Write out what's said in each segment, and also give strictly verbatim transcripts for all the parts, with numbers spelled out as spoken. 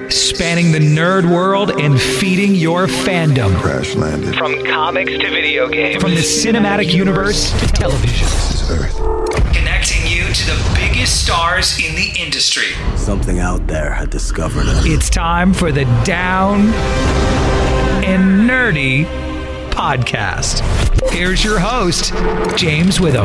spanning the nerd world and feeding your fandom. Crash landed. From comics to video games. From the cinematic universe to television. This is Earth. Connecting you to the biggest stars in the industry. Something out there had discovered us. It's time for the Down and Nerdy podcast. Here's your host, James Witham.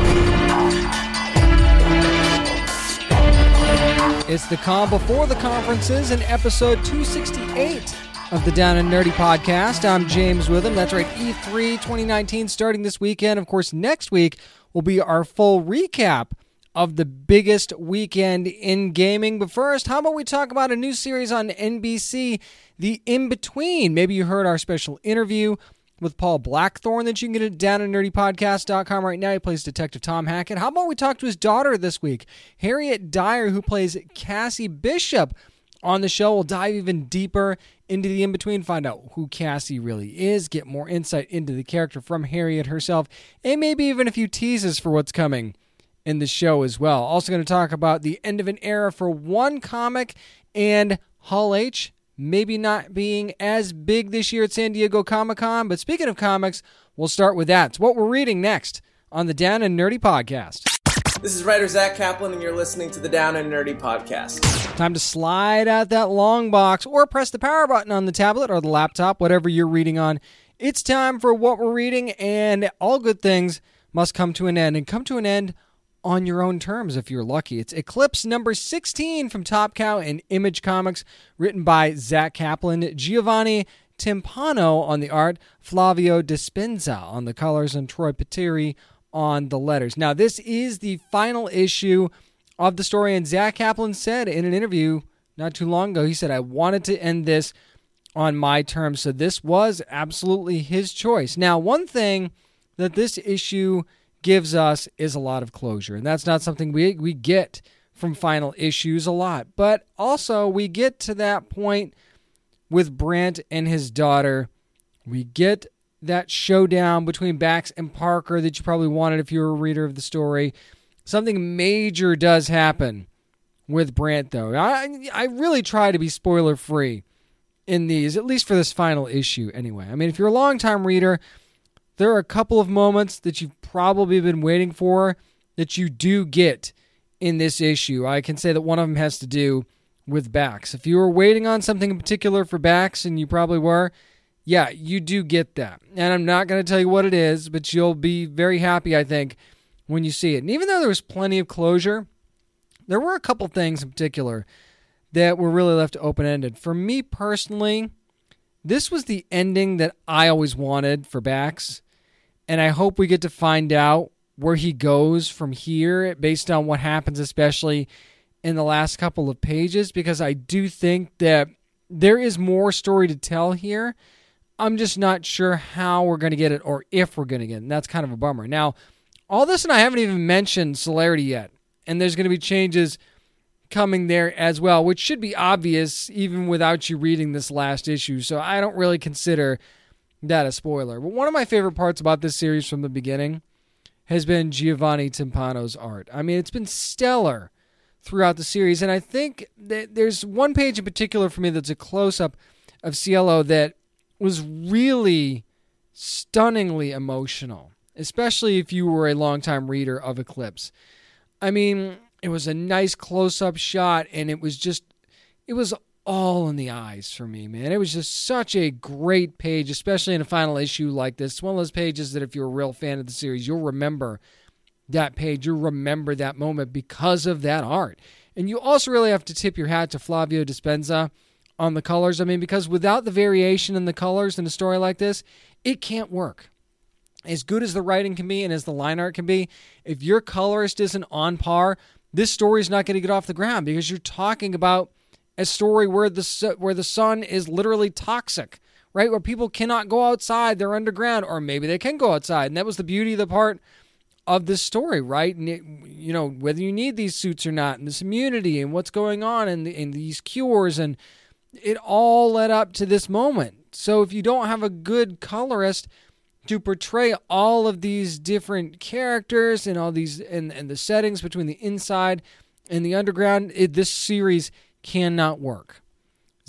It's the calm before the conferences in episode two sixty-eight of the Down and Nerdy podcast. I'm James Witham. That's right, E three twenty nineteen starting this weekend. Of course, next week will be our full recap of the biggest weekend in gaming. But first, how about we talk about a new series on N B C, The In-Between. Maybe you heard our special interview with Paul Blackthorne that you can get at down and nerdy podcast dot com right now. He plays Detective Tom Hackett. How about we talk to his daughter this week, Harriet Dyer, who plays Cassie Bishop on the show. We'll dive even deeper into the in-between, find out who Cassie really is, get more insight into the character from Harriet herself, and maybe even a few teases for what's coming in the show as well. Also going to talk about the end of an era for one comic and Hall H maybe not being as big this year at San Diego Comic-Con. But speaking of comics, we'll start with that. It's what we're reading next on the Down and Nerdy podcast. This is writer Zach Kaplan, and you're listening to the Down and Nerdy podcast. Time to slide out that long box or press the power button on the tablet or the laptop, whatever you're reading on. It's time for what we're reading, and all good things must come to an end, and come to an end on your own terms if you're lucky. It's Eclipse number sixteen from Top Cow and Image Comics, written by Zach Kaplan, Giovanni Timpano on the art, Flavio Dispenza on the colors, and Troy Peteri on the letters. Now, this is the final issue of the story, and Zach Kaplan said in an interview not too long ago, he said, I wanted to end this on my terms, so this was absolutely his choice. Now, one thing that this issue gives us is a lot of closure, and that's not something we we get from final issues a lot. But also, we get to that point with Brant and his daughter. We get that showdown between Bax and Parker that you probably wanted if you were a reader of the story. Something major does happen with Brant, though. I, I really try to be spoiler-free in these, at least for this final issue anyway. I mean, if you're a long-time reader, there are a couple of moments that you've probably been waiting for that you do get in this issue. I can say that one of them has to do with Bax. If you were waiting on something in particular for Bax, and you probably were, yeah, you do get that. And I'm not going to tell you what it is, but you'll be very happy, I think, when you see it. And even though there was plenty of closure, there were a couple things in particular that were really left open-ended. For me personally, this was the ending that I always wanted for Bax. And I hope we get to find out where he goes from here based on what happens, especially in the last couple of pages, because I do think that there is more story to tell here. I'm just not sure how we're going to get it or if we're going to get it, and that's kind of a bummer. Now, all this, and I haven't even mentioned Celerity yet, and there's going to be changes coming there as well, which should be obvious even without you reading this last issue, so I don't really consider that a spoiler. But one of my favorite parts about this series from the beginning has been Giovanni Timpano's art. I mean, it's been stellar throughout the series, and I think that there's one page in particular for me that's a close-up of Cielo that was really stunningly emotional, especially if you were a longtime reader of Eclipse. I mean, it was a nice close-up shot, and it was just, it was all in the eyes for me, man. It was just such a great page, especially in a final issue like this. It's one of those pages that if you're a real fan of the series, you'll remember that page. You'll remember that moment because of that art. And you also really have to tip your hat to Flavio Dispenza on the colors. I mean, because without the variation in the colors in a story like this, it can't work. As good as the writing can be and as the line art can be, if your colorist isn't on par, this story is not going to get off the ground, because you're talking about a story where the where the sun is literally toxic, right? Where people cannot go outside, they're underground, or maybe they can go outside. And that was the beauty of the part of this story, right? And it, you know, whether you need these suits or not, and this immunity, and what's going on, and, the, and these cures, and it all led up to this moment. So if you don't have a good colorist to portray all of these different characters and all these and, and the settings between the inside and the underground, it, this series cannot work.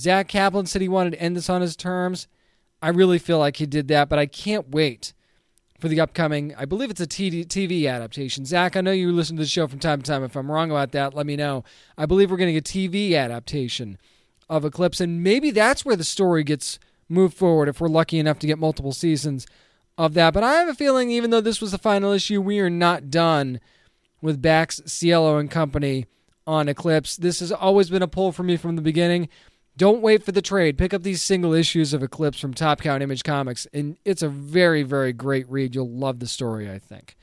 Zach Kaplan said he wanted to end this on his terms. I really feel like he did that, but I can't wait for the upcoming, I believe it's a T V adaptation. Zach, I know you listen to the show from time to time. If I'm wrong about that, let me know. I believe we're getting a T V adaptation of Eclipse, and maybe that's where the story gets moved forward if we're lucky enough to get multiple seasons of that. But I have a feeling, even though this was the final issue, we are not done with Bax, Cielo, and company on Eclipse. This has always been a pull for me from the beginning. Don't wait for the trade. Pick up these single issues of Eclipse from Top Count Image Comics, and it's a very, very great read. You'll love the story, I think.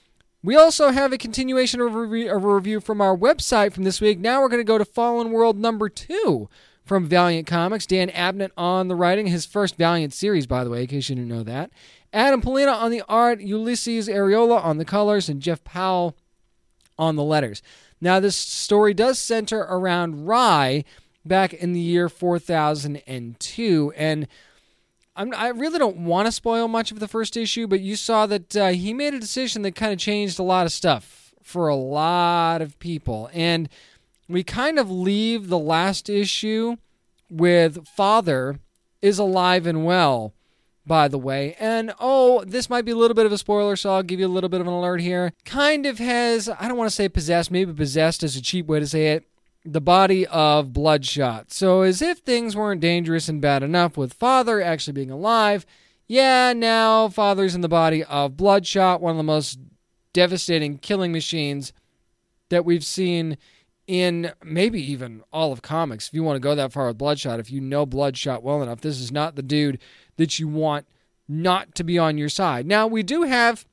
We also have a continuation of a, re- of a review from our website from this week. Now we're going to go to Fallen World number two from Valiant Comics. Dan Abnett on the writing, his first Valiant series, by the way, in case you didn't know that. Adam Polina on the art, Ulysses Areola on the colors, and Jeff Powell on the letters. Now, this story does center around Rye back in the year four thousand two, and I'm, I really don't want to spoil much of the first issue, but you saw that uh, he made a decision that kind of changed a lot of stuff for a lot of people, and we kind of leave the last issue with Father is alive and well, by the way. And, oh, this might be a little bit of a spoiler, so I'll give you a little bit of an alert here. Kind of has, I don't want to say possessed, maybe possessed is a cheap way to say it, the body of Bloodshot. So as if things weren't dangerous and bad enough with Father actually being alive, yeah, now Father's in the body of Bloodshot, one of the most devastating killing machines that we've seen in maybe even all of comics. If you want to go that far with Bloodshot, if you know Bloodshot well enough, this is not the dude that you want not to be on your side. Now, we do have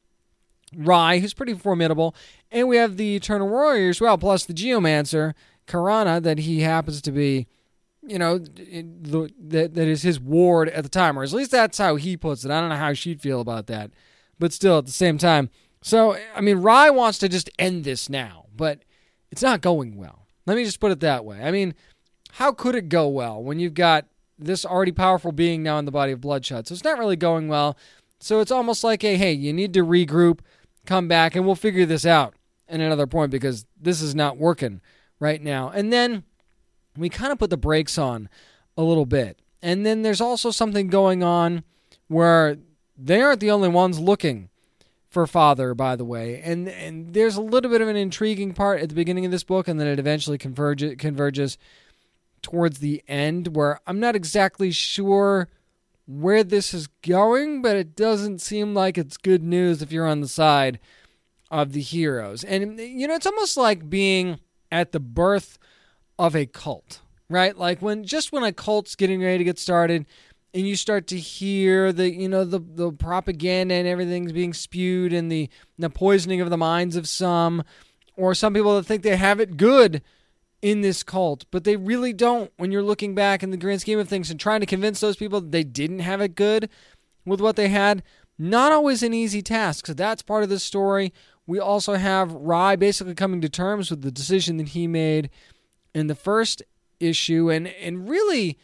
Rye, who's pretty formidable, and we have the Eternal Warrior as well, plus the Geomancer, Karana, that he happens to be, you know, the, that, that is his ward at the time, or at least that's how he puts it. I don't know how she'd feel about that, but still at the same time. So, I mean, Rye wants to just end this now, but it's not going well. Let me just put it that way. I mean, how could it go well when you've got this already powerful being now in the body of Bloodshot? So it's not really going well. So it's almost like a, hey, you need to regroup, come back, and we'll figure this out at another point because this is not working right now. And then we kind of put the brakes on a little bit. And then there's also something going on where they aren't the only ones looking for Father, by the way. And and there's a little bit of an intriguing part at the beginning of this book, and then it eventually converge, converges towards the end, where I'm not exactly sure where this is going, but it doesn't seem like it's good news if you're on the side of the heroes. And, you know, it's almost like being at the birth of a cult, right? Like when just when a cult's getting ready to get started and you start to hear the, you know, the, the propaganda and everything's being spewed and the, the poisoning of the minds of some, or some people that think they have it good in this cult, but they really don't when you're looking back in the grand scheme of things and trying to convince those people that they didn't have it good with what they had. Not always an easy task, so that's part of the story. We also have Rye basically coming to terms with the decision that he made in the first issue and, and really,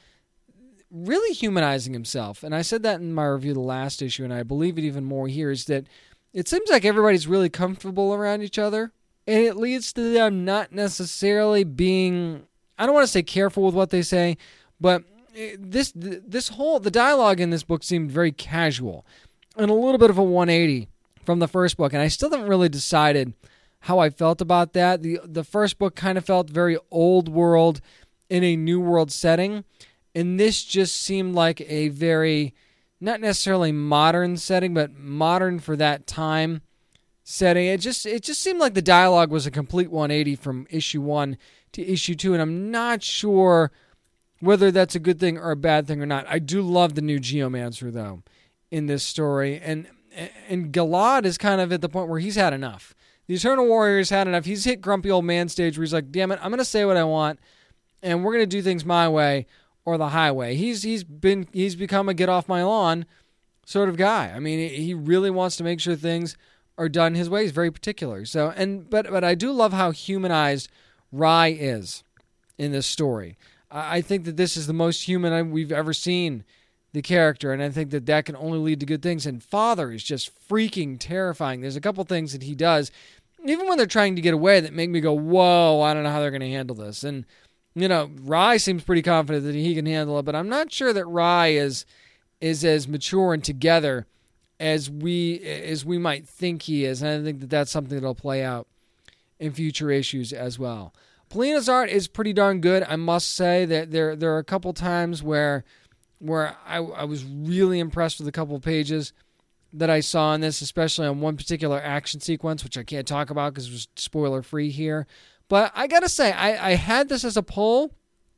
really humanizing himself. And I said that in my review of the last issue, and I believe it even more here, is that it seems like everybody's really comfortable around each other. And it leads to them not necessarily being, I don't want to say careful with what they say, but this this whole, the dialogue in this book seemed very casual and a little bit of a one eighty from the first book. And I still haven't really decided how I felt about that. The, the first book kind of felt very old world in a new world setting. And this just seemed like a very, not necessarily modern setting, but modern for that time setting. It just it just seemed like the dialogue was a complete one eighty from issue one to issue two, and I'm not sure whether that's a good thing or a bad thing or not. I do love the new Geomancer, though, in this story, and and Galad is kind of at the point where he's had enough. The Eternal Warrior's had enough. He's hit grumpy old man stage where he's like, damn it, I'm going to say what I want, and we're going to do things my way or the highway. He's he's been he's become a get off my lawn sort of guy. I mean, he really wants to make sure things are done his way. He's very particular. So, and but but I do love how humanized Rye is in this story. I think that this is the most human we've ever seen the character, and I think that that can only lead to good things. And Father is just freaking terrifying. There's a couple things that he does, even when they're trying to get away, that make me go, whoa, I don't know how they're going to handle this. And you know, Rye seems pretty confident that he can handle it, but I'm not sure that Rye is is as mature and together as we as we might think he is. And I think that that's something that'll play out in future issues as well. Polina's art is pretty darn good. I must say that there there are a couple times where where I, I was really impressed with a couple of pages that I saw in this, especially on one particular action sequence, which I can't talk about because it was spoiler free here. But I gotta say, I, I had this as a poll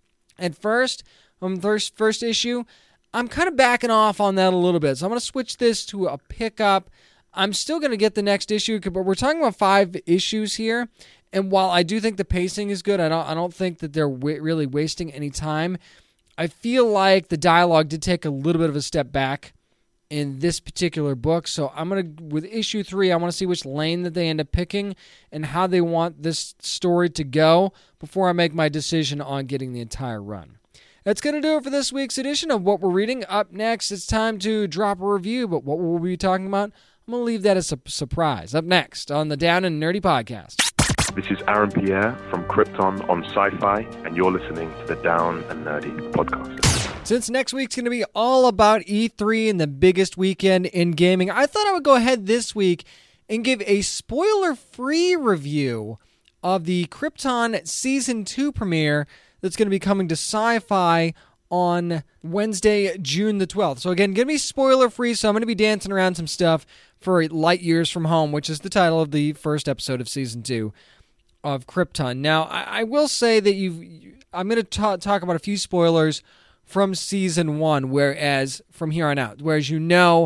at first, on the first, first issue. I'm kind of backing off on that a little bit. So I'm going to switch this to a pickup. I'm still going to get the next issue, but we're talking about five issues here. And while I do think the pacing is good, I don't I don't think that they're w- really wasting any time. I feel like the dialogue did take a little bit of a step back in this particular book. So I'm going to, with issue three, I want to see which lane that they end up picking and how they want this story to go before I make my decision on getting the entire run. That's going to do it for this week's edition of What We're Reading. Up next, it's time to drop a review, but what we'll be talking about, I'm going to leave that as a surprise. Up next on the Down and Nerdy Podcast. This is Aaron Pierre from Krypton on Sci-Fi, and you're listening to the Down and Nerdy Podcast. Since next week's going to be all about E three and the biggest weekend in gaming, I thought I would go ahead this week and give a spoiler-free review of the Krypton Season two premiere that's going to be coming to Sci-Fi on Wednesday, June the twelfth. So again, going to be spoiler-free, so I'm going to be dancing around some stuff for Light Years from Home, which is the title of the first episode of Season two of Krypton. Now, I, I will say that you've, you, I'm going to ta- talk about a few spoilers from Season one, whereas from here on out, whereas you know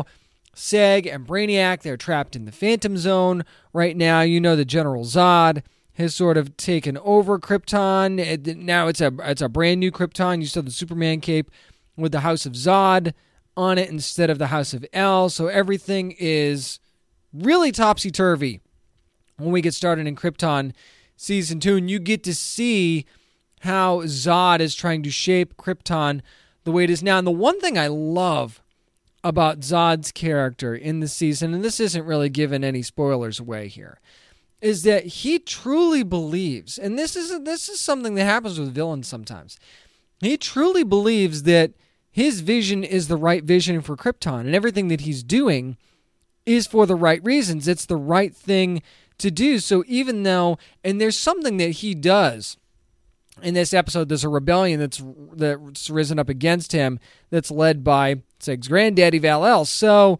Seg and Brainiac, they're trapped in the Phantom Zone right now. You know that General Zod has sort of taken over Krypton. It, now it's a it's a brand new Krypton. You saw the Superman cape with the House of Zod on it instead of the House of El. So everything is really topsy-turvy when we get started in Krypton Season two. And you get to see how Zod is trying to shape Krypton the way it is now. And the one thing I love about Zod's character in the season, and this isn't really giving any spoilers away here, is that he truly believes, and this is this is something that happens with villains sometimes, he truly believes that his vision is the right vision for Krypton, and everything that he's doing is for the right reasons. It's the right thing to do. So even though, and there's something that he does in this episode, there's a rebellion that's that's risen up against him that's led by Seg's granddaddy, Val-El. So,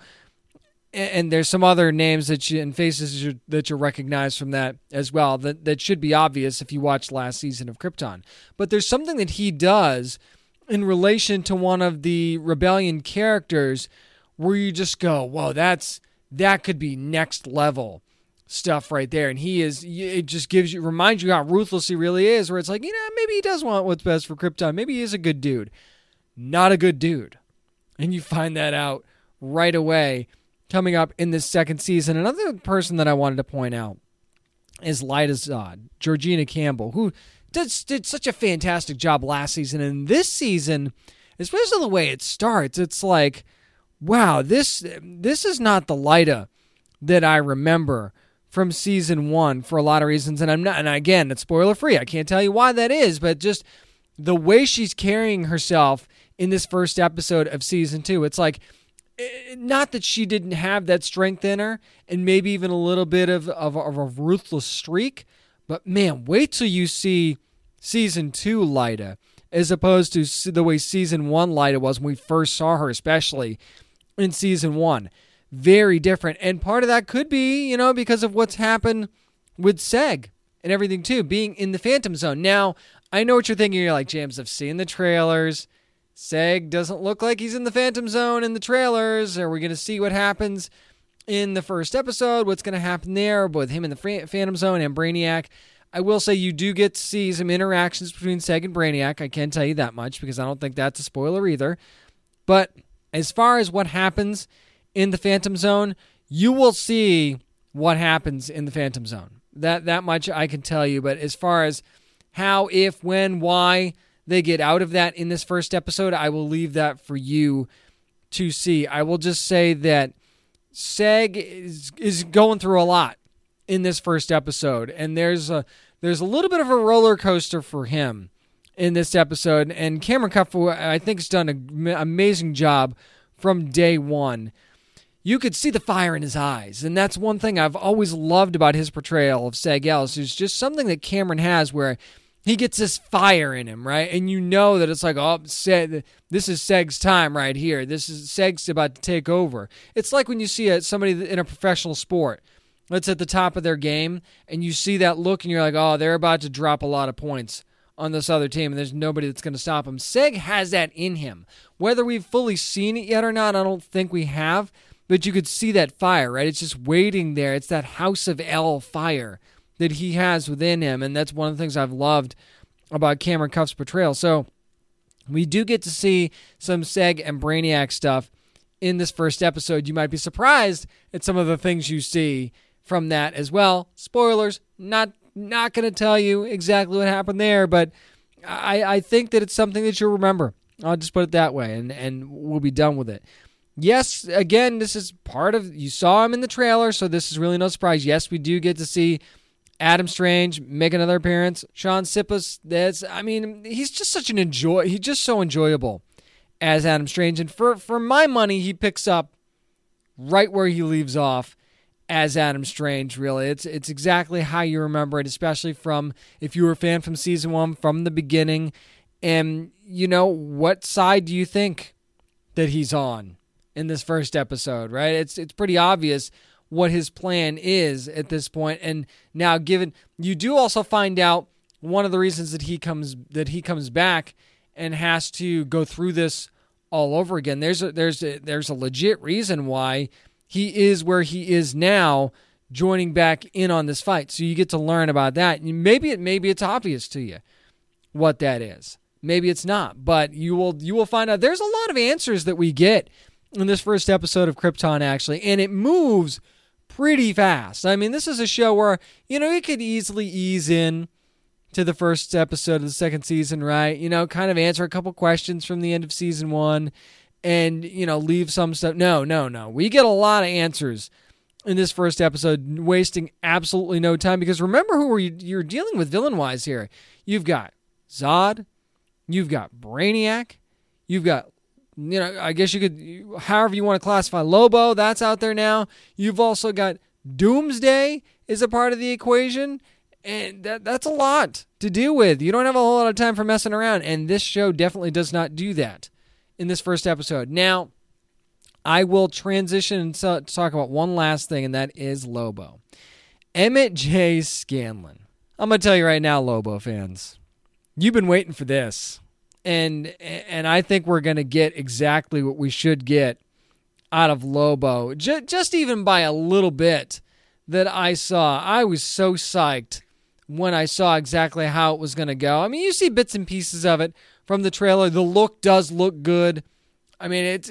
and there's some other names that you, and faces that you, that you recognize from that as well that, that should be obvious if you watched last season of Krypton. But there's something that he does in relation to one of the rebellion characters where you just go, whoa, that's that could be next level stuff right there. And he is, it just gives you, reminds you how ruthless he really is, where it's like, you know, maybe he does want what's best for Krypton. Maybe he is a good dude. Not a good dude. And you find that out right away coming up in this second season. Another person that I wanted to point out is Lyta Zod, Georgina Campbell, who did, did such a fantastic job last season. And this season, especially the way it starts, it's like, wow, this this is not the Lyta that I remember from season one for a lot of reasons. And I'm not, and again, it's spoiler free. I can't tell you why that is, but just the way she's carrying herself in this first episode of season two, it's like, not that she didn't have that strength in her and maybe even a little bit of, of, of a ruthless streak, but man, wait till you see season two Lyta as opposed to the way season one Lyta was when we first saw her, especially in season one. Very different. And part of that could be, you know, because of what's happened with Seg and everything too, being in the Phantom Zone. Now, I know what you're thinking. You're like, James, I've seen the trailers. Seg doesn't look like he's in the Phantom Zone in the trailers. Are we going to see what happens in the first episode? What's going to happen there with him in the Phantom Zone and Brainiac? I will say you do get to see some interactions between Seg and Brainiac. I can't tell you that much because I don't think that's a spoiler either. But as far as what happens in the Phantom Zone, you will see what happens in the Phantom Zone. That that much I can tell you. But as far as how, if, when, why they get out of that in this first episode, I will leave that for you to see. I will just say that Seg is, is going through a lot in this first episode, and there's a there's a little bit of a roller coaster for him in this episode, and Cameron Cuffe, I think, has done an amazing job from day one. You could see the fire in his eyes, and that's one thing I've always loved about his portrayal of Seg Ellis. It's just something that Cameron has where he gets this fire in him, right? And you know that it's like, oh, Seg, this is Seg's time right here. This is Seg's about to take over. It's like when you see a, somebody in a professional sport that's at the top of their game, and you see that look, and you're like, oh, they're about to drop a lot of points on this other team, and there's nobody that's going to stop him. Seg has that in him. Whether we've fully seen it yet or not, I don't think we have, but you could see that fire, right? It's just waiting there. It's that House of El fire that he has within him, and that's one of the things I've loved about Cameron Cuffe's portrayal. So we do get to see some Seg and Brainiac stuff in this first episode. You might be surprised at some of the things you see from that as well. Spoilers, not not going to tell you exactly what happened there, but I, I think that it's something that you'll remember. I'll just put it that way, and, and we'll be done with it. Yes, again, this is part of, you saw him in the trailer, so this is really no surprise. Yes, we do get to see Adam Strange make another appearance. Sean Sippis, that's, I mean, he's just such an enjoy, he's just so enjoyable as Adam Strange, and for, for my money, he picks up right where he leaves off as Adam Strange, really. It's it's exactly how you remember it, especially from, if you were a fan from season one, from the beginning. And, you know, what side do you think that he's on in this first episode, right? It's it's pretty obvious what his plan is at this point. And now, given, you do also find out one of the reasons that he comes that he comes back and has to go through this all over again. There's a, there's a, there's a legit reason why he is where he is now, joining back in on this fight. So you get to learn about that. Maybe it maybe it's obvious to you what that is. Maybe it's not, but you will you will find out. There's a lot of answers that we get in this first episode of Krypton, actually, and it moves pretty fast. I mean, this is a show where, you know, it could easily ease in to the first episode of the second season, right? You know, kind of answer a couple questions from the end of season one, and, you know, leave some stuff. No, no, no. We get a lot of answers in this first episode, wasting absolutely no time, because remember who you're dealing with villain-wise here. You've got Zod, you've got Brainiac, you've got, you know, I guess you could, however you want to classify Lobo, that's out there now. You've also got Doomsday is a part of the equation, and that that's a lot to deal with. You don't have a whole lot of time for messing around, and this show definitely does not do that in this first episode. Now, I will transition and talk about one last thing, and that is Lobo. Emmett J. Scanlon. I'm going to tell you right now, Lobo fans, you've been waiting for this. And and I think we're going to get exactly what we should get out of Lobo. J- just even by a little bit that I saw. I was so psyched when I saw exactly how it was going to go. I mean, you see bits and pieces of it from the trailer. The look does look good. I mean, it's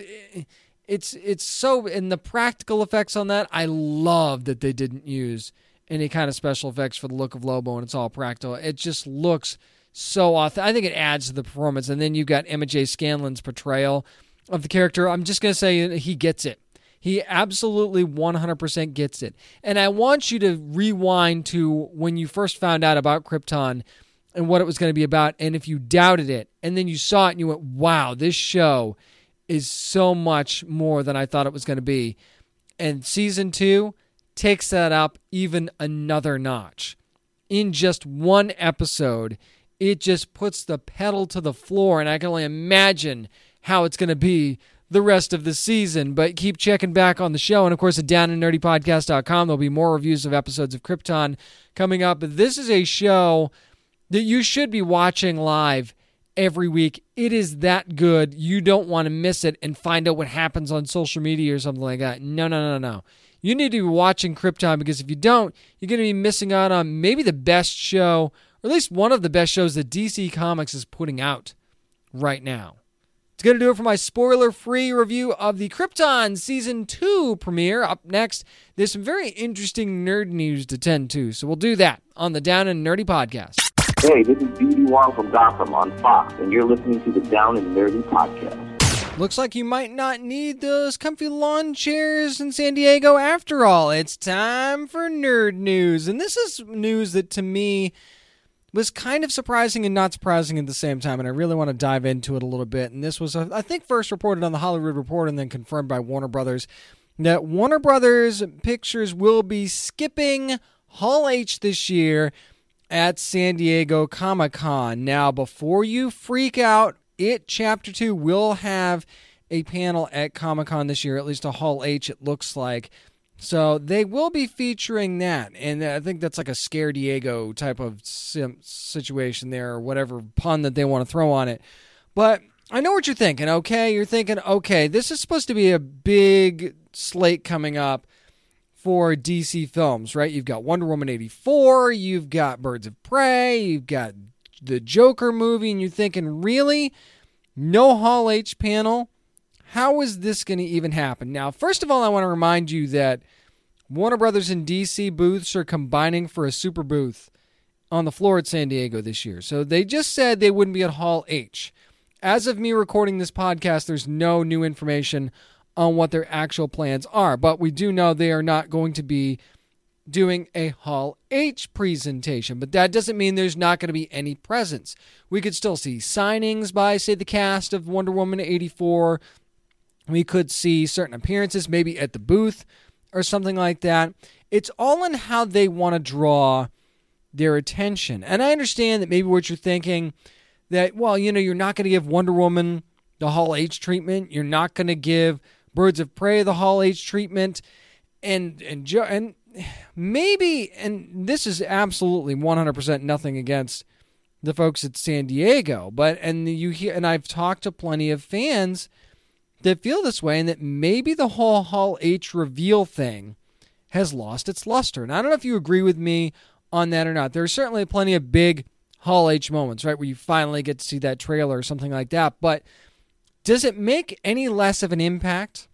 it's it's so, in the practical effects on that, I love that they didn't use any kind of special effects for the look of Lobo, and it's all practical. It just looks so authentic. I think it adds to the performance. And then you've got Emmett J. Scanlon's portrayal of the character. I'm just going to say he gets it. He absolutely one hundred percent gets it. And I want you to rewind to when you first found out about Krypton and what it was going to be about, and if you doubted it, and then you saw it and you went, wow, this show is so much more than I thought it was going to be. And season two takes that up even another notch. In just one episode, it just puts the pedal to the floor, and I can only imagine how it's going to be the rest of the season. But keep checking back on the show, and of course at down and nerdy podcast dot com, there'll be more reviews of episodes of Krypton coming up. But this is a show that you should be watching live every week. It is that good. You don't want to miss it and find out what happens on social media or something like that. No, no, no, no. You need to be watching Krypton, because if you don't, you're going to be missing out on maybe the best show, or at least one of the best shows that D C Comics is putting out right now. It's going to do it for my spoiler-free review of the Krypton Season two premiere. Up next, there's some very interesting nerd news to tend to, so we'll do that on the Down and Nerdy Podcast. Hey, this is B D Wong from Gotham on Fox, and you're listening to the Down and Nerdy Podcast. Looks like you might not need those comfy lawn chairs in San Diego after all. It's time for nerd news, and this is news that to me was kind of surprising and not surprising at the same time, and I really want to dive into it a little bit. And this was, I think, first reported on the Hollywood Reporter and then confirmed by Warner Brothers, that Warner Brothers Pictures will be skipping Hall H this year at San Diego Comic-Con. Now, before you freak out, It Chapter two will have a panel at Comic-Con this year, at least a Hall H, it looks like. So they will be featuring that, and I think that's like a Scare Diego type of sim- situation there, or whatever pun that they want to throw on it. But I know what you're thinking, okay? You're thinking, okay, this is supposed to be a big slate coming up for D C films, right? You've got Wonder Woman eighty-four, you've got Birds of Prey, you've got the Joker movie, and you're thinking, really? No Hall H panel? How is this going to even happen? Now, first of all, I want to remind you that Warner Brothers and D C booths are combining for a super booth on the floor at San Diego this year. So they just said they wouldn't be at Hall H. As of me recording this podcast, there's no new information on what their actual plans are. But we do know they are not going to be doing a Hall H presentation. But that doesn't mean there's not going to be any presence. We could still see signings by, say, the cast of Wonder Woman eighty-four. We could see certain appearances, maybe at the booth or something like that. It's all in how they want to draw their attention. And I understand that maybe what you're thinking, that, well, you know, you're not going to give Wonder Woman the Hall H treatment. You're not going to give Birds of Prey the Hall H treatment. And, and, and maybe, and this is absolutely one hundred percent nothing against the folks at San Diego, but, and you hear, and I've talked to plenty of fans that feel this way, and that maybe the whole Hall H reveal thing has lost its luster. And I don't know if you agree with me on that or not. There are certainly plenty of big Hall H moments, right, where you finally get to see that trailer or something like that. But does it make any less of an impact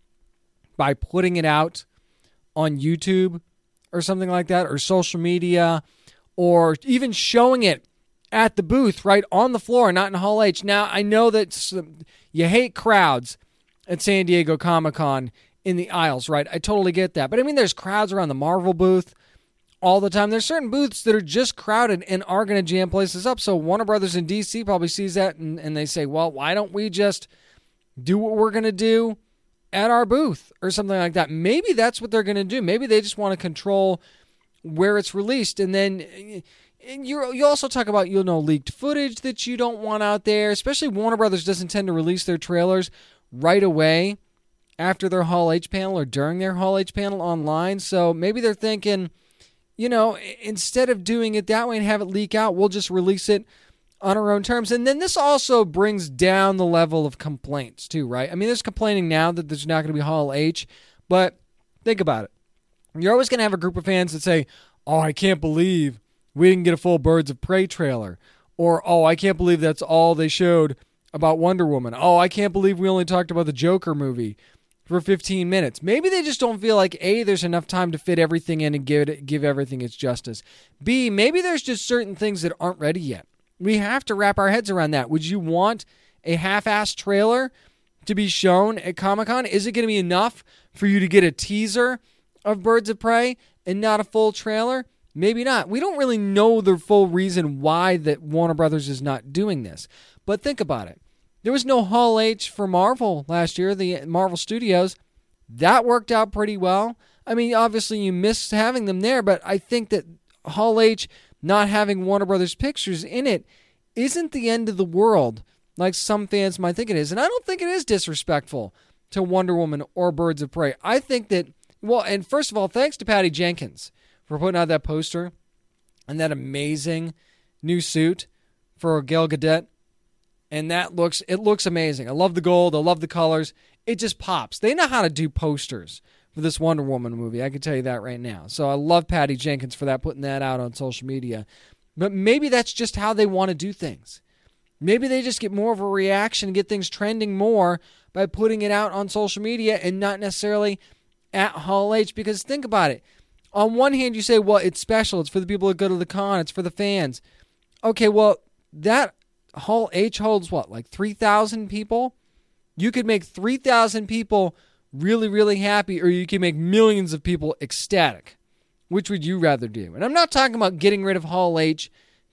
by putting it out on YouTube or something like that, or social media, or even showing it at the booth, right, on the floor, not in Hall H? Now, I know that you hate crowds at San Diego Comic-Con in the aisles, right? I totally get that. But I mean, there's crowds around the Marvel booth all the time. There's certain booths that are just crowded and are going to jam places up. So Warner Brothers and D C probably sees that, and, and they say, well, why don't we just do what we're going to do at our booth or something like that? Maybe that's what they're going to do. Maybe they just want to control where it's released. And then and you you also talk about, you know, leaked footage that you don't want out there, especially Warner Brothers doesn't tend to release their trailers right away after their Hall H panel or during their Hall H panel online. So maybe they're thinking, you know, instead of doing it that way and have it leak out, we'll just release it on our own terms. And then this also brings down the level of complaints too, right? I mean, there's complaining now that there's not going to be Hall H, but think about it. You're always going to have a group of fans that say, oh, I can't believe we didn't get a full Birds of Prey trailer. Or, oh, I can't believe that's all they showed about Wonder Woman. Oh, I can't believe we only talked about the Joker movie for fifteen minutes. Maybe they just don't feel like, A, there's enough time to fit everything in and give it, give everything its justice. B, maybe there's just certain things that aren't ready yet. We have to wrap our heads around that. Would you want a half-assed trailer to be shown at Comic-Con? Is it going to be enough for you to get a teaser of Birds of Prey and not a full trailer? Maybe not. We don't really know the full reason why that Warner Brothers is not doing this. But think about it. There was no Hall H for Marvel last year, the Marvel Studios. That worked out pretty well. I mean, obviously you missed having them there, but I think that Hall H not having Warner Brothers Pictures in it isn't the end of the world like some fans might think it is. And I don't think it is disrespectful to Wonder Woman or Birds of Prey. I think that, well, and first of all, thanks to Patty Jenkins for putting out that poster and that amazing new suit for Gal Gadot. And that looks, it looks amazing. I love the gold. I love the colors. It just pops. They know how to do posters for this Wonder Woman movie. I can tell you that right now. So I love Patty Jenkins for that, putting that out on social media. But maybe that's just how they want to do things. Maybe they just get more of a reaction and get things trending more by putting it out on social media and not necessarily at Hall H. Because think about it. On one hand, you say, well, it's special. It's for the people that go to the con. It's for the fans. Okay, well, that Hall H holds what, like three thousand people? You could make three thousand people really, really happy, or you could make millions of people ecstatic. Which would you rather do? And I'm not talking about getting rid of Hall H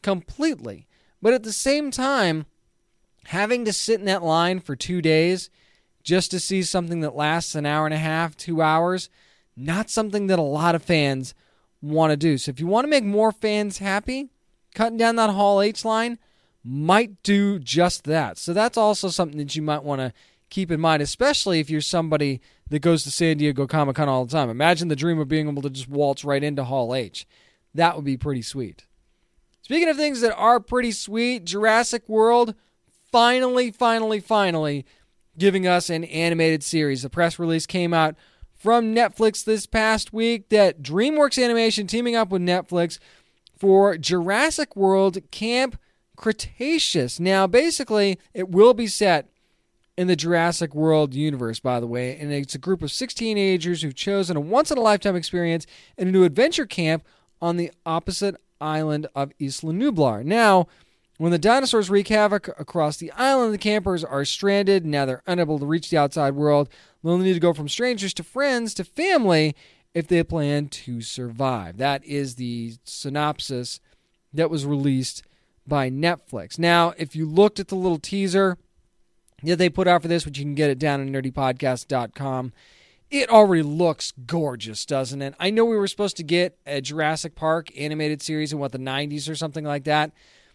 completely. But at the same time, having to sit in that line for two days just to see something that lasts an hour and a half, two hours, not something that a lot of fans want to do. So if you want to make more fans happy, cutting down that Hall H line might do just that. So that's also something that you might want to keep in mind, especially if you're somebody that goes to San Diego Comic-Con all the time. Imagine the dream of being able to just waltz right into Hall H. That would be pretty sweet. Speaking of things that are pretty sweet, Jurassic World finally, finally, finally giving us an animated series. The press release came out from Netflix this past week that DreamWorks Animation teaming up with Netflix for Jurassic World Camp Cretaceous. Now, basically, it will be set in the Jurassic World universe, by the way, and it's a group of six teenagers who've chosen a once-in-a-lifetime experience in a new adventure camp on the opposite island of Isla Nublar. Now, when the dinosaurs wreak havoc across the island, the campers are stranded. Now they're unable to reach the outside world. They'll need to go from strangers to friends to family if they plan to survive. That is the synopsis that was released by Netflix. Now, if you looked at the little teaser that they put out for this, which you can get at down and nerdy podcast dot com, it already looks gorgeous, doesn't it? I know we were supposed to get a Jurassic Park animated series in, what, the nineties or something like that.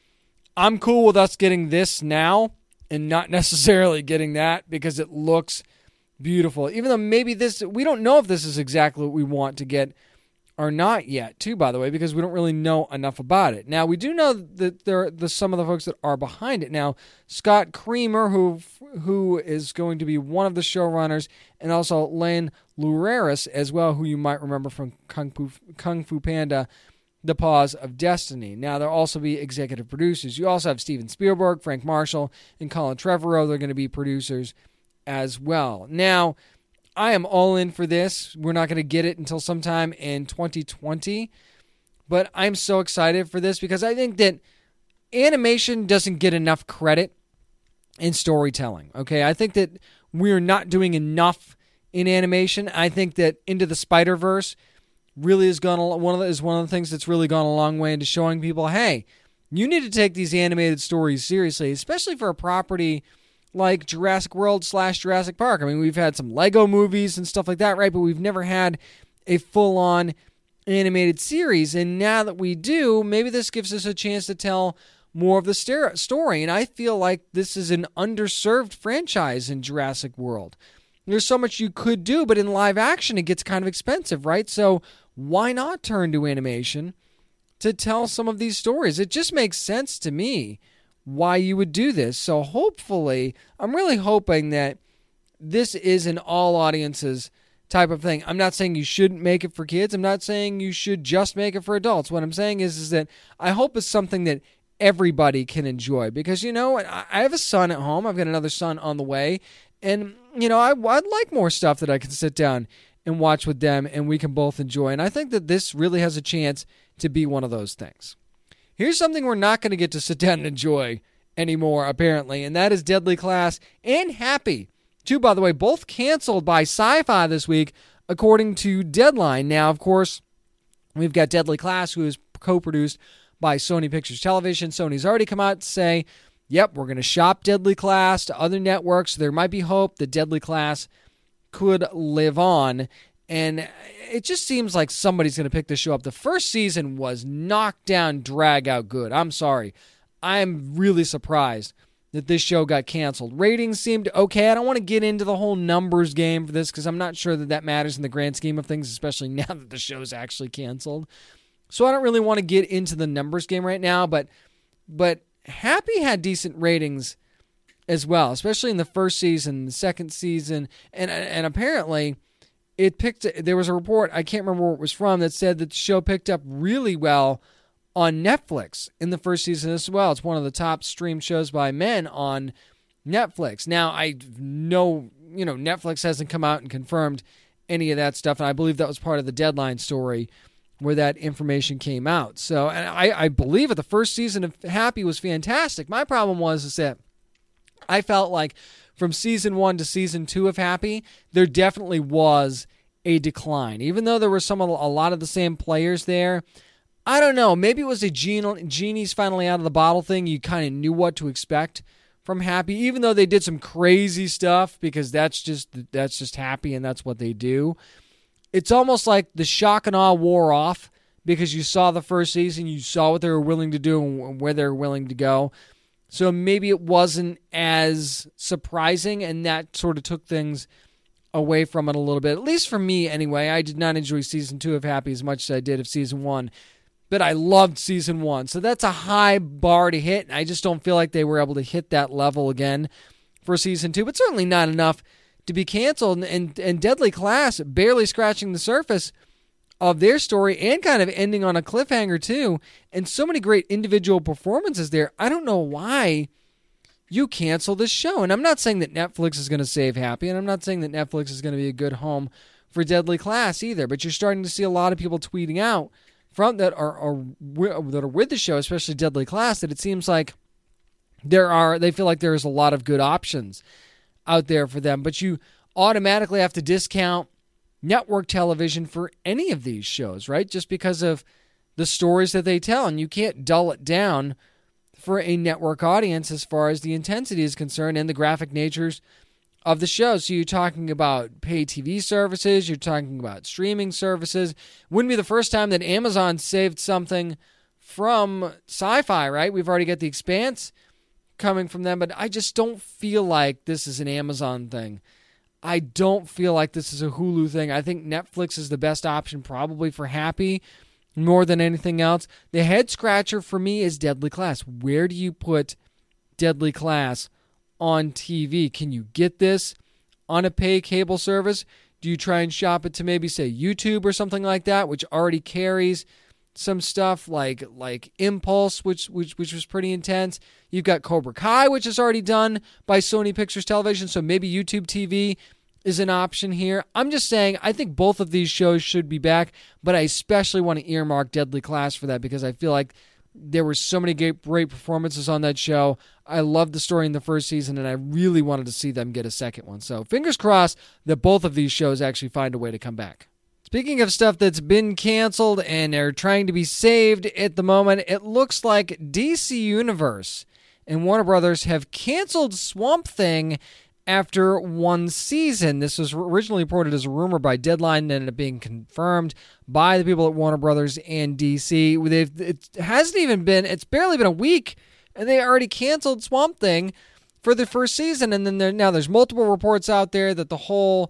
I'm cool with us getting this now and not necessarily getting that because it looks beautiful. Even though maybe this, we don't know if this is exactly what we want to get or not yet, too, by the way, because we don't really know enough about it. Now, we do know that there are the, some of the folks that are behind it. Now, Scott Creamer, who who is going to be one of the showrunners, and also Lane Lureris as well, who you might remember from Kung Fu, Kung Fu Panda, The Paws of Destiny. Now, there'll also be executive producers. You also have Steven Spielberg, Frank Marshall, and Colin Trevorrow. They're going to be producers as well. Now, I am all in for this. We're not going to get it until sometime in twenty twenty, but I'm so excited for this because I think that animation doesn't get enough credit in storytelling, okay? I think that we're not doing enough in animation. I think that Into the Spider-Verse really has gone a, one of the, is one of the things that's really gone a long way into showing people, hey, you need to take these animated stories seriously, especially for a property like Jurassic World slash Jurassic Park. I mean, we've had some Lego movies and stuff like that, right? But we've never had a full-on animated series. And now that we do, maybe this gives us a chance to tell more of the st- story. And I feel like this is an underserved franchise in Jurassic World. There's so much you could do, but in live action, it gets kind of expensive, right? So why not turn to animation to tell some of these stories? It just makes sense to me why you would do this. So hopefully, I'm really hoping that this is an all audiences type of thing. I'm not saying you shouldn't make it for kids. I'm not saying you should just make it for adults. What I'm saying is, is that I hope it's something that everybody can enjoy because, you know, I have a son at home. I've got another son on the way. And, you know, I, I'd like more stuff that I can sit down and watch with them and we can both enjoy. And I think that this really has a chance to be one of those things. Here's something we're not going to get to sit down and enjoy anymore, apparently, and that is Deadly Class and Happy. Two, by the way, both canceled by Sci-Fi this week, according to Deadline. Now, of course, we've got Deadly Class, who is co-produced by Sony Pictures Television. Sony's already come out to say, yep, we're going to shop Deadly Class to other networks. So there might be hope that Deadly Class could live on. And it just seems like somebody's going to pick this show up. The first season was knockdown, drag out good. I'm sorry. I'm really surprised that this show got canceled. Ratings seemed okay. I don't want to get into the whole numbers game for this because I'm not sure that that matters in the grand scheme of things, especially now that the show's actually canceled. So I don't really want to get into the numbers game right now, but but Happy had decent ratings as well, especially in the first season, the second season, and and apparently it picked. There was a report, I can't remember where it was from, that said that the show picked up really well on Netflix in the first season as well. It's one of the top streamed shows by men on Netflix. Now, I know, you know, Netflix hasn't come out and confirmed any of that stuff, and I believe that was part of the Deadline story where that information came out. So, and I, I believe that the first season of Happy was fantastic. My problem was is that I felt like from season one to season two of Happy, there definitely was a decline. Even though there were some a lot of the same players there, I don't know. Maybe it was a genie, genie's finally out of the bottle thing. You kind of knew what to expect from Happy, even though they did some crazy stuff, because that's just that's just Happy and that's what they do. It's almost like the shock and awe wore off because you saw the first season, you saw what they were willing to do and where they were willing to go. So maybe it wasn't as surprising, and that sort of took things away from it a little bit. At least for me, anyway. I did not enjoy season two of Happy as much as I did of season one, but I loved season one. So that's a high bar to hit, and I just don't feel like they were able to hit that level again for season two, but certainly not enough to be canceled. And, and, and Deadly Class barely scratching the surface of their story and kind of ending on a cliffhanger too, and so many great individual performances there. I don't know why you cancel this show. And I'm not saying that Netflix is going to save Happy, and I'm not saying that Netflix is going to be a good home for Deadly Class either, but you're starting to see a lot of people tweeting out from that are, are that are with the show, especially Deadly Class, that it seems like there are they feel like there's a lot of good options out there for them, but you automatically have to discount network television for any of these shows, right? Just because of the stories that they tell, and you can't dull it down for a network audience as far as the intensity is concerned and the graphic natures of the show. So you're talking about pay T V services, you're talking about streaming services. Wouldn't be the first time that Amazon saved something from Sci-Fi, right? We've already got The Expanse coming from them, but I just don't feel like this is an Amazon thing. I don't feel like this is a Hulu thing. I think Netflix is the best option probably for Happy more than anything else. The head scratcher for me is Deadly Class. Where do you put Deadly Class on T V? Can you get this on a pay cable service? Do you try and shop it to maybe say YouTube or something like that, which already carries some stuff like like Impulse, which which which was pretty intense. You've got Cobra Kai, which is already done by Sony Pictures Television, so maybe YouTube T V is an option here. I'm just saying, I think both of these shows should be back, but I especially want to earmark Deadly Class for that because I feel like there were so many great, great performances on that show. I loved the story in the first season, and I really wanted to see them get a second one. So fingers crossed that both of these shows actually find a way to come back. Speaking of stuff that's been canceled and are trying to be saved at the moment, it looks like D C Universe and Warner Brothers have canceled Swamp Thing after one season. This was originally reported as a rumor by Deadline and ended up being confirmed by the people at Warner Brothers and D C. They've, it hasn't even been, it's barely been a week, and they already canceled Swamp Thing for the first season. And then there, now there's multiple reports out there that the whole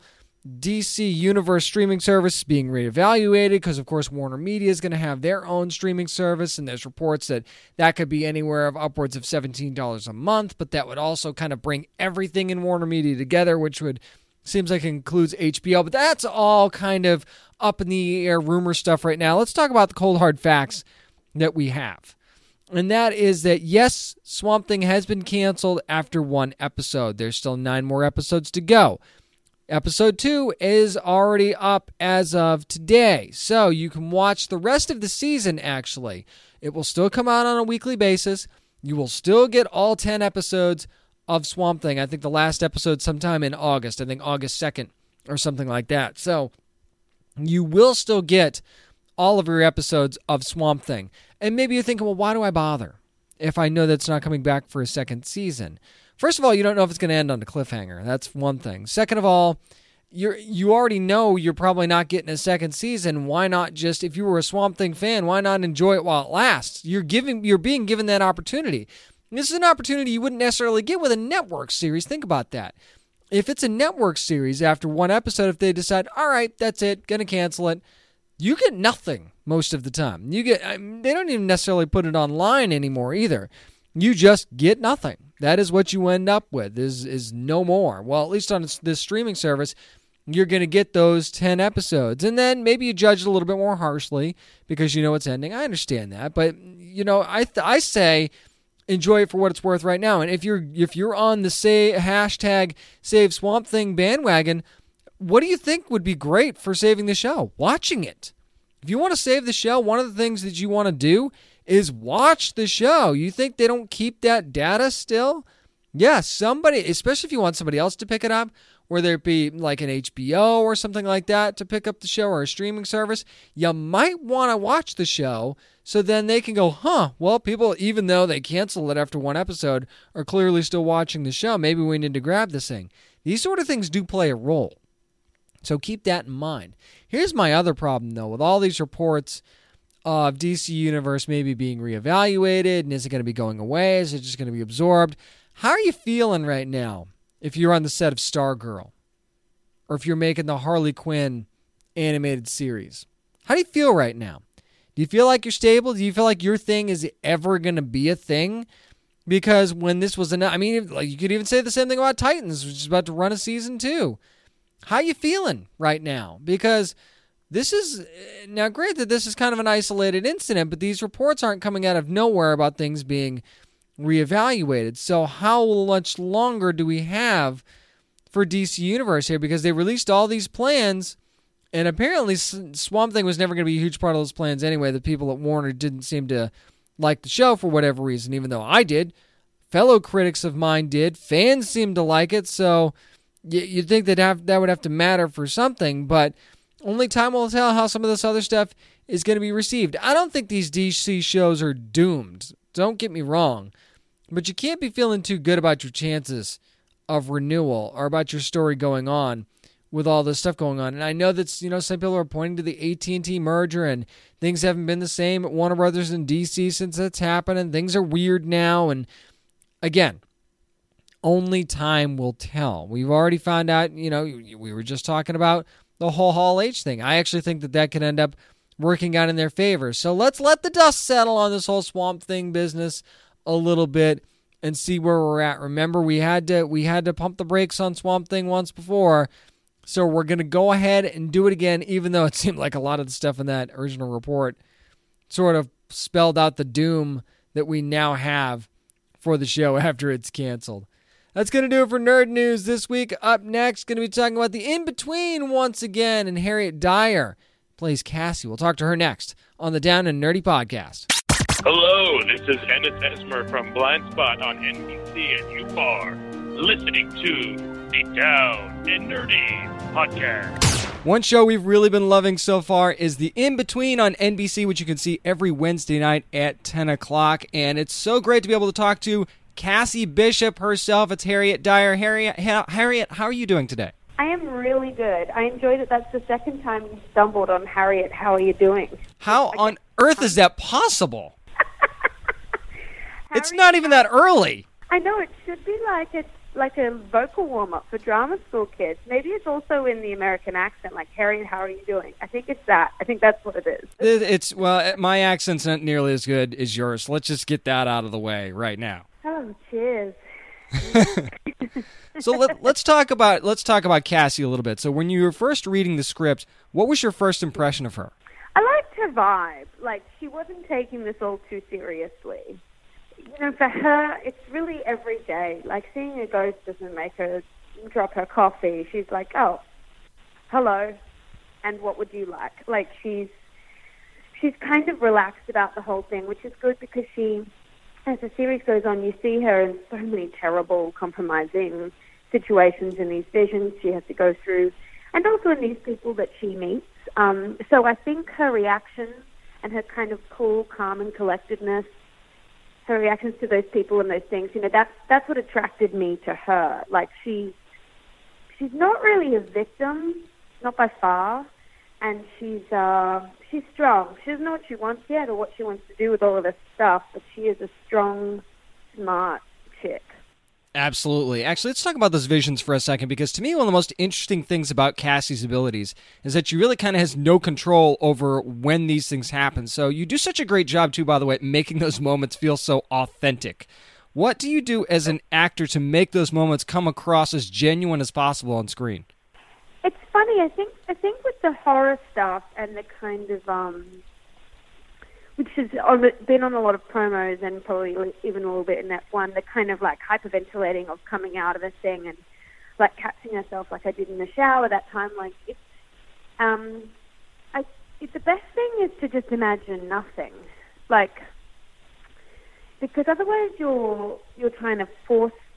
D C Universe streaming service is being reevaluated because, of course, Warner Media is going to have their own streaming service, and there's reports that that could be anywhere of upwards of seventeen dollars a month, but that would also kind of bring everything in Warner Media together, which would seems like it includes H B O, but that's all kind of up in the air rumor stuff right now. Let's talk about the cold hard facts that we have. And that is that, yes, Swamp Thing has been canceled after one episode. There's still nine more episodes to go. Episode two is already up as of today, so you can watch the rest of the season, actually. It will still come out on a weekly basis. You will still get all ten episodes of Swamp Thing. I think the last episode sometime in August. I think August second or something like that. So you will still get all of your episodes of Swamp Thing. And maybe you're thinking, well, why do I bother if I know that's not coming back for a second season? First of all, you don't know if it's going to end on a cliffhanger. That's one thing. Second of all, you're, you already know you're probably not getting a second season. Why not just, if you were a Swamp Thing fan, why not enjoy it while it lasts? You're giving, you're being given that opportunity. And this is an opportunity you wouldn't necessarily get with a network series. Think about that. If it's a network series, after one episode, if they decide, all right, that's it, going to cancel it, you get nothing most of the time. You get, I mean, they don't even necessarily put it online anymore either. You just get nothing. That is what you end up with, is is no more. Well, at least on this streaming service, you're going to get those ten episodes. And then maybe you judge it a little bit more harshly because you know it's ending. I understand that. But, you know, I th- I say enjoy it for what it's worth right now. And if you're if you're on the say hashtag Save Swamp Thing bandwagon, what do you think would be great for saving the show? Watching it. If you want to save the show, one of the things that you want to do is watch the show. You think they don't keep that data still? Yeah, somebody, especially if you want somebody else to pick it up, whether it be like an H B O or something like that to pick up the show or a streaming service, you might want to watch the show so then they can go, huh, well, people, even though they cancel it after one episode, are clearly still watching the show. Maybe we need to grab this thing. These sort of things do play a role. So keep that in mind. Here's my other problem, though, with all these reports of D C Universe maybe being reevaluated, and is it going to be going away? Is it just going to be absorbed? How are you feeling right now if you're on the set of Stargirl or if you're making the Harley Quinn animated series? How do you feel right now? Do you feel like you're stable? Do you feel like your thing is ever going to be a thing? Because when this was announced, I mean, like you could even say the same thing about Titans, which is about to run a season two. How you feeling right now? Because this is, now granted, this is kind of an isolated incident, but these reports aren't coming out of nowhere about things being reevaluated. So how much longer do we have for D C Universe here? Because they released all these plans, and apparently Swamp Thing was never going to be a huge part of those plans anyway. The people at Warner didn't seem to like the show for whatever reason, even though I did. Fellow critics of mine did. Fans seemed to like it, so you'd think that have, that would have to matter for something, but only time will tell how some of this other stuff is going to be received. I don't think these D C shows are doomed. Don't get me wrong. But you can't be feeling too good about your chances of renewal or about your story going on with all this stuff going on. And I know that, you know, some people are pointing to the A T and T merger and things haven't been the same at Warner Brothers in D C since that's happened, and things are weird now. And again, only time will tell. We've already found out, you know, we were just talking about the whole Hall H thing. I actually think that that could end up working out in their favor. So let's let the dust settle on this whole Swamp Thing business a little bit and see where we're at. Remember, we had to we had to pump the brakes on Swamp Thing once before, so we're going to go ahead and do it again, even though it seemed like a lot of the stuff in that original report sort of spelled out the doom that we now have for the show after it's canceled. That's going to do it for Nerd News this week. Up next, going to be talking about the In-Between once again, and Harriet Dyer plays Cassie. We'll talk to her next on the Down and Nerdy podcast. Hello, this is Ennis Esmer from Blind Spot on N B C, and you are listening to the Down and Nerdy podcast. One show we've really been loving so far is the In-Between on N B C, which you can see every Wednesday night at ten o'clock, and it's so great to be able to talk to Cassie Bishop herself. It's Harriet Dyer. Harriet, Harriet, how are you doing today? I am really good. I enjoyed it. That's the second time you stumbled on Harriet. How are you doing? How on earth is that possible? It's not even that early. I know, it should be like a, like a vocal warm-up for drama school kids. Maybe it's also in the American accent, like, Harriet, how are you doing? I think it's that. I think that's what it is. It's, well, my accent's not nearly as good as yours. Let's just get that out of the way right now. Oh, cheers. So let, let's talk about let's talk about Cassie a little bit. So when you were first reading the script, what was your first impression of her? I liked her vibe. Like, she wasn't taking this all too seriously. You know, for her, it's really every day. Like, seeing a ghost doesn't make her drop her coffee. She's like, oh, hello, and what would you like? Like, she's she's kind of relaxed about the whole thing, which is good because she, as the series goes on, you see her in so many terrible, compromising situations in these visions she has to go through, and also in these people that she meets. Um, so I think her reactions and her kind of cool, calm, and collectedness, her reactions to those people and those things, you know, that's that's what attracted me to her. Like, she, she's not really a victim, not by far, and she's uh, she's strong. She doesn't know what she wants yet or what she wants to do with all of this stuff, but she is a strong, smart chick. Absolutely. Actually, let's talk about those visions for a second, because to me, one of the most interesting things about Cassie's abilities is that she really kind of has no control over when these things happen. So you do such a great job, too, by the way, at making those moments feel so authentic. What do you do as an actor to make those moments come across as genuine as possible on screen? It's funny. I think I think with the horror stuff and the kind of... um. which has been on a lot of promos and probably even a little bit in F one, the kind of like hyperventilating of coming out of a thing and like catching herself like I did in the shower that time. Like, it's, um, I, it, the best thing is to just imagine nothing. Like, because otherwise you're, you're trying to force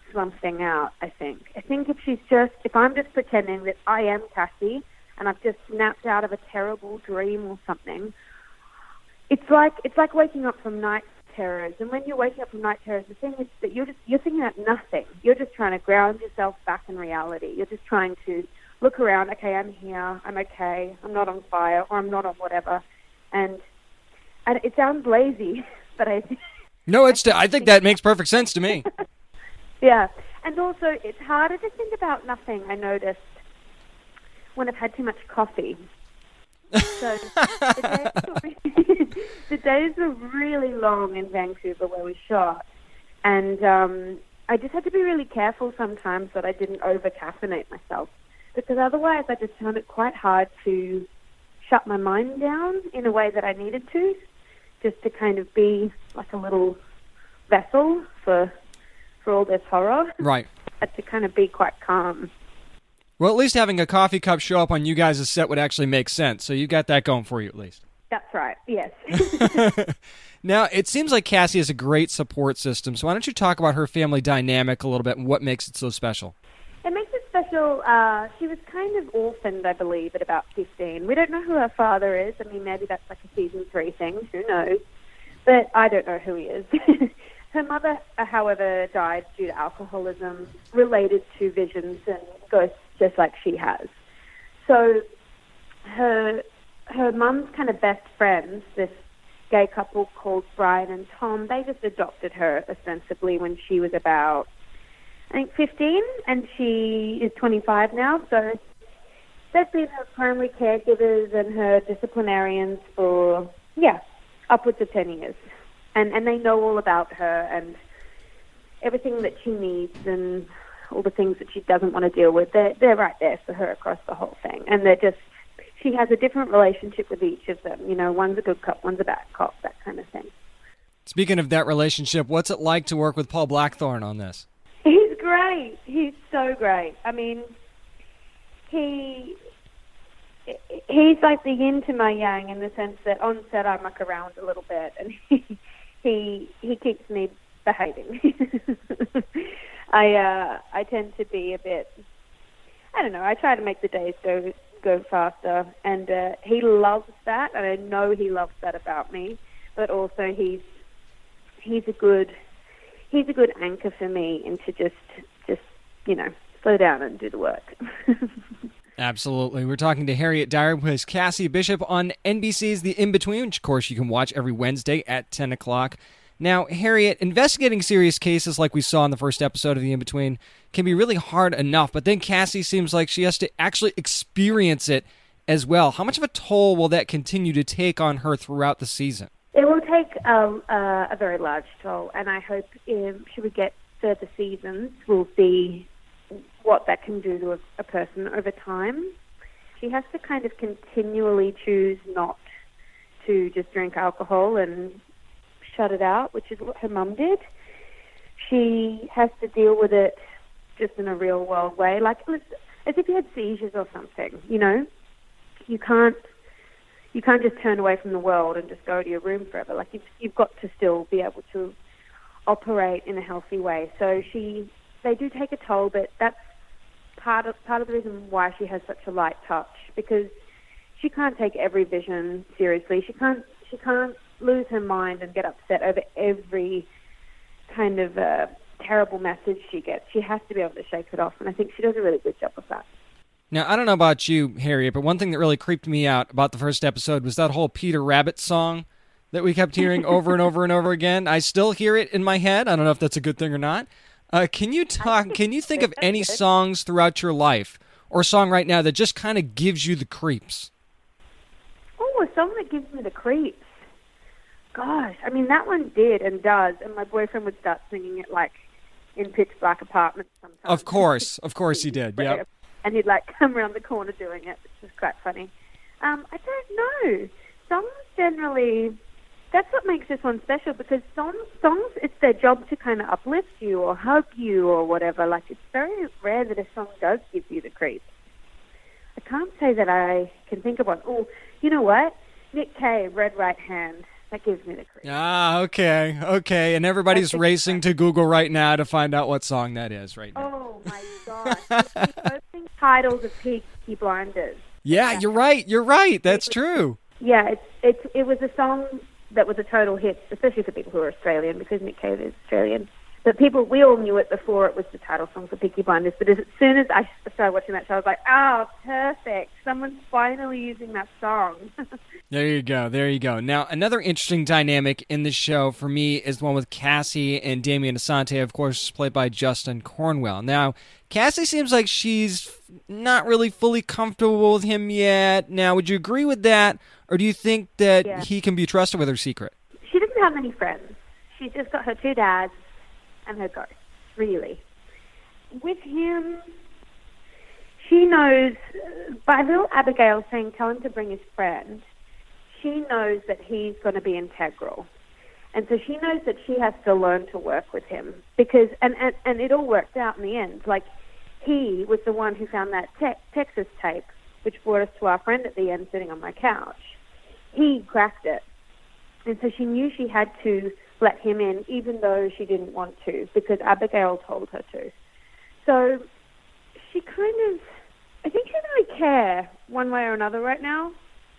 something out, I think. I think if she's just, if I'm just pretending that I am Cassie and I've just snapped out of a terrible dream or something, it's like it's like waking up from night terrors. And when you're waking up from night terrors, the thing is that you're just you're thinking about nothing. You're just trying to ground yourself back in reality. You're just trying to look around. Okay, I'm here. I'm okay. I'm not on fire, or I'm not on whatever. And and it sounds lazy, but I. No, it's. I think that makes perfect sense to me. Yeah, and also it's harder to think about nothing. I noticed when I've had too much coffee. So the days, were, the days were really long in Vancouver where we shot, and um, I just had to be really careful sometimes that I didn't over-caffeinate myself, because otherwise I just found it quite hard to shut my mind down in a way that I needed to, just to kind of be like a little vessel for for all this horror. Right. I had to kind of be quite calm. Well, at least having a coffee cup show up on you guys' set would actually make sense. So you got that going for you at least. That's right, yes. Now, it seems like Cassie has a great support system. So why don't you talk about her family dynamic a little bit and what makes it so special? It makes it special. Uh, she was kind of orphaned, I believe, at about fifteen. We don't know who her father is. I mean, maybe that's like a season three thing. Who knows? But I don't know who he is. Her mother, however, died due to alcoholism related to visions and ghosts, just like she has. So her her mum's kind of best friends, this gay couple called Brian and Tom, they just adopted her ostensibly when she was about, I think, fifteen, and she is twenty-five now. So they've been her primary caregivers and her disciplinarians for, yeah, upwards of ten years. And and they know all about her and everything that she needs and all the things that she doesn't want to deal with. They're, they're right there for her across the whole thing. And they're just, she has a different relationship with each of them. You know, one's a good cop, one's a bad cop, that kind of thing. Speaking of that relationship, what's it like to work with Paul Blackthorne on this? He's great. He's so great. I mean, he... he's like the yin to my yang in the sense that on set I muck around a little bit and he he, he keeps me behaving. I uh, I tend to be a bit, I don't know, I try to make the days go go faster, and uh, he loves that, and I know he loves that about me, but also he's he's a good he's a good anchor for me into just just you know slow down and do the work. Absolutely. We're talking to Harriet Dyer, who is Cassie Bishop on N B C's The In-Between, which, of course, you can watch every Wednesday at ten o'clock. Now, Harriet, investigating serious cases like we saw in the first episode of The In-Between can be really hard enough, but then Cassie seems like she has to actually experience it as well. How much of a toll will that continue to take on her throughout the season? It will take um, uh, a very large toll, and I hope if she would get further seasons, we'll see what that can do to a, a person over time. She has to kind of continually choose not to just drink alcohol and shut it out, which is what her mum did. She has to deal with it just in a real world way, like as if you had seizures or something, you know? You can't you can't just turn away from the world and just go to your room forever. Like you've, you've got to still be able to operate in a healthy way. So she they do take a toll, but that's part of part of the reason why she has such a light touch, because she can't take every vision seriously. She can't she can't lose her mind and get upset over every kind of uh, terrible message she gets. She has to be able to shake it off, and I think she does a really good job of that. Now, I don't know about you, Harriet, but one thing that really creeped me out about the first episode was that whole Peter Rabbit song that we kept hearing over and over and over again. I still hear it in my head. I don't know if that's a good thing or not. Uh, can you talk? Can you think of any songs throughout your life, or a song right now that just kind of gives you the creeps? Oh, a song that gives me the creeps. Gosh, I mean, that one did and does, and my boyfriend would start singing it, like, in pitch black apartments sometimes. Of course, of course he did, yeah. And he'd, like, come around the corner doing it, which was quite funny. Um, I don't know. Songs generally, that's what makes this one special, because songs, songs, it's their job to kind of uplift you or hug you or whatever. Like, it's very rare that a song does give you the creeps. I can't say that I can think of one. Oh, you know what? Nick Cave, Red Right Hand. That gives me the creep. Ah, okay, okay. And everybody's racing to Google right now to find out what song that is right now. Oh, my gosh. The opening titles of Peaky Blinders. Yeah, you're right. You're right. That's true. Yeah, it's, it's, it was a song that was a total hit, especially for people who are Australian, because Nick Cave is Australian. But people, we all knew it before it was the title song for Peaky Blinders. But as, as soon as I started watching that show, I was like, oh, perfect. Someone's finally using that song. There you go. There you go. Now, another interesting dynamic in the show for me is the one with Cassie and Damien Asante, of course, played by Justin Cornwell. Now, Cassie seems like she's not really fully comfortable with him yet. Now, would you agree with that, or do you think that Yeah. he can be trusted with her secret? She doesn't have many friends. She's just got her two dads and her ghost, really. With him, she knows, by little Abigail saying, tell him to bring his friend, she knows that he's going to be integral. And so she knows that she has to learn to work with him. Because, and, and, and it all worked out in the end. Like, he was the one who found that te- Texas tape, which brought us to our friend at the end sitting on my couch. He cracked it. And so she knew she had to let him in, even though she didn't want to, because Abigail told her to. So she kind of, I think she doesn't really care one way or another right now.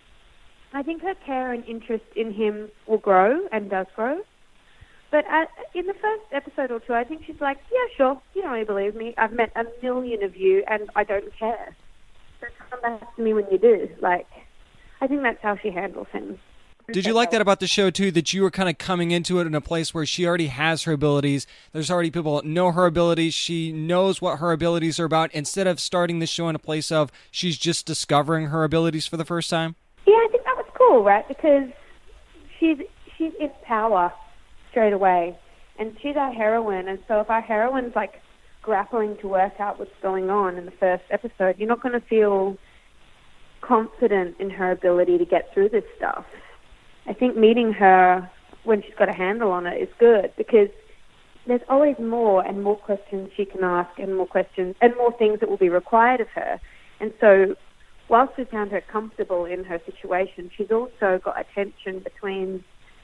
I think her care and interest in him will grow, and does grow. But at, in the first episode or two, I think she's like, yeah, sure, you don't really believe me. I've met a million of you, and I don't care. So come back to me when you do. Like, I think that's how she handles him. Did you like that about the show, too, that you were kind of coming into it in a place where she already has her abilities? There's already people that know her abilities. She knows what her abilities are about, instead of starting the show in a place of she's just discovering her abilities for the first time? Yeah, I think that was cool, right? Because she's she's in power straight away. And she's our heroine. And so if our heroine's, like, grappling to work out what's going on in the first episode, you're not going to feel confident in her ability to get through this stuff. I think meeting her when she's got a handle on it is good, because there's always more and more questions she can ask, and more questions and more things that will be required of her. And so whilst we found her comfortable in her situation, she's also got a tension between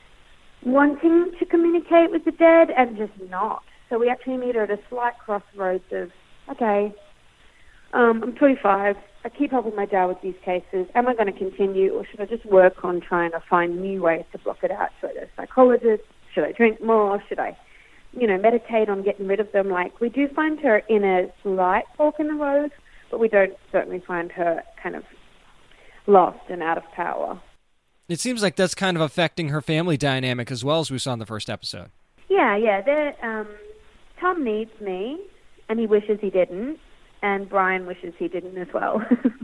wanting to communicate with the dead and just not. So we actually meet her at a slight crossroads of, okay, um, I'm twenty-five. I keep helping my dad with these cases. Am I going to continue, or should I just work on trying to find new ways to block it out? Should I go to a psychologist? Should I drink more? Should I, you know, meditate on getting rid of them? Like, we do find her in a slight fork in the road, but we don't certainly find her kind of lost and out of power. It seems like that's kind of affecting her family dynamic as well, as we saw in the first episode. Yeah, yeah. They're, um, Tom needs me, and he wishes he didn't. And Brian wishes he didn't as well.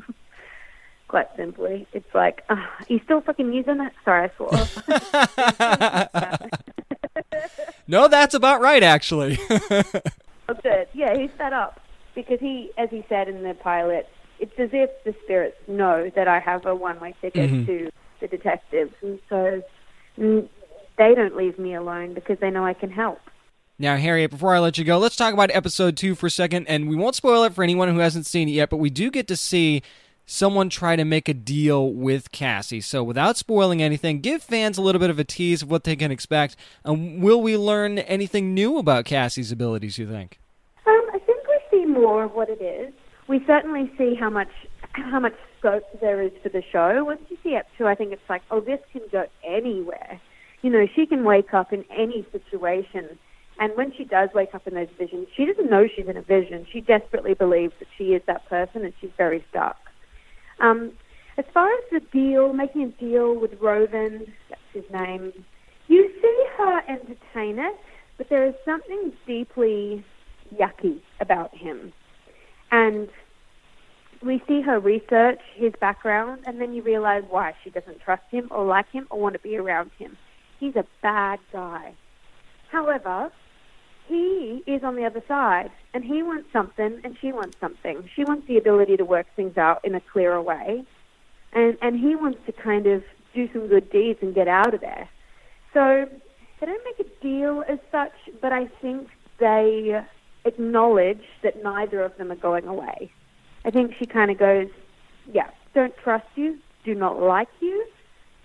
Quite simply. It's like, uh, he's still fucking using that? Sorry, I swore. No, that's about right, actually. Oh, good. Yeah, he's set up. Because he, as he said in the pilot, it's as if the spirits know that I have a one-way ticket mm-hmm. to the detectives. And so mm, they don't leave me alone because they know I can help. Now, Harriet, before I let you go, let's talk about episode two for a second, and we won't spoil it for anyone who hasn't seen it yet, but we do get to see someone try to make a deal with Cassie. So without spoiling anything, give fans a little bit of a tease of what they can expect. And will we learn anything new about Cassie's abilities, you think? Um, I think we see more of what it is. We certainly see how much how much scope there is for the show. Once you see up two, I think it's like, oh, this can go anywhere. You know, she can wake up in any situation. And when she does wake up in those visions, she doesn't know she's in a vision. She desperately believes that she is that person, and she's very stuck. Um, as far as the deal, making a deal with Roven, that's his name, you see her entertain it, but there is something deeply yucky about him. And we see her research his background, and then you realize why she doesn't trust him or like him or want to be around him. He's a bad guy. However, he is on the other side, and he wants something, and she wants something. She wants the ability to work things out in a clearer way, and, and he wants to kind of do some good deeds and get out of there. So they don't make a deal as such, but I think they acknowledge that neither of them are going away. I think she kind of goes, yeah, don't trust you, do not like you,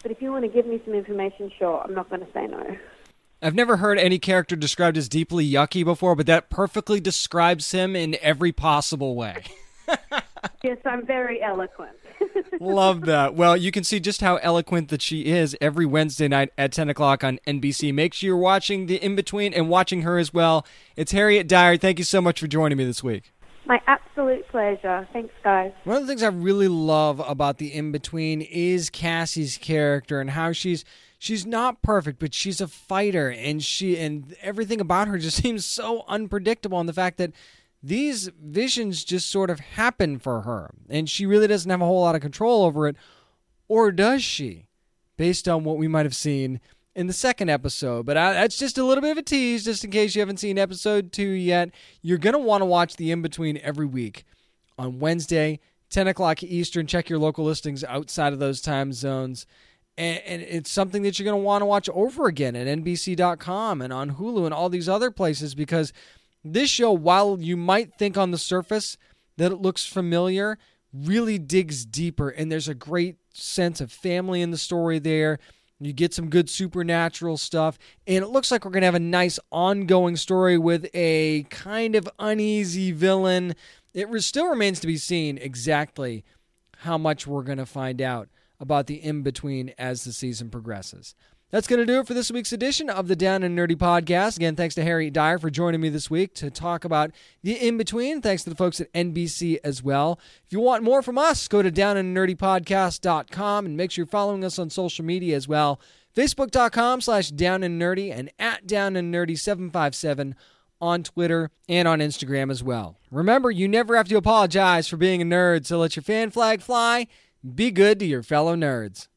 But if you want to give me some information, sure, I'm not going to say no. I've never heard any character described as deeply yucky before, but that perfectly describes him in every possible way. Yes, I'm very eloquent. Love that. Well, you can see just how eloquent that she is every Wednesday night at ten o'clock on N B C. Make sure you're watching The In-Between and watching her as well. It's Harriet Dyer. Thank you so much for joining me this week. My absolute pleasure. Thanks, guys. One of the things I really love about The In-Between is Cassie's character and how she's she's not perfect, but she's a fighter, and she and everything about her just seems so unpredictable, and the fact that these visions just sort of happen for her, and she really doesn't have a whole lot of control over it, or does she, based on what we might have seen in the second episode? But I, that's just a little bit of a tease, just in case you haven't seen episode two yet. You're going to want to watch The In-Between every week on Wednesday, ten o'clock Eastern. Check your local listings outside of those time zones. And, and it's something that you're going to want to watch over again at N B C dot com and on Hulu and all these other places, because this show, while you might think on the surface that it looks familiar, really digs deeper, and there's a great sense of family in the story there. You get some good supernatural stuff, and it looks like we're going to have a nice ongoing story with a kind of uneasy villain. It re- still remains to be seen exactly how much we're going to find out about The In-Between as the season progresses. That's going to do it for this week's edition of the Down and Nerdy Podcast. Again, thanks to Harriet Dyer for joining me this week to talk about The In-Between. Thanks to the folks at N B C as well. If you want more from us, go to down and nerdy podcast dot com and make sure you're following us on social media as well. Facebook dot com slash down and nerdy and at down and nerdy seven five seven on Twitter and on Instagram as well. Remember, you never have to apologize for being a nerd, so let your fan flag fly. Be good to your fellow nerds.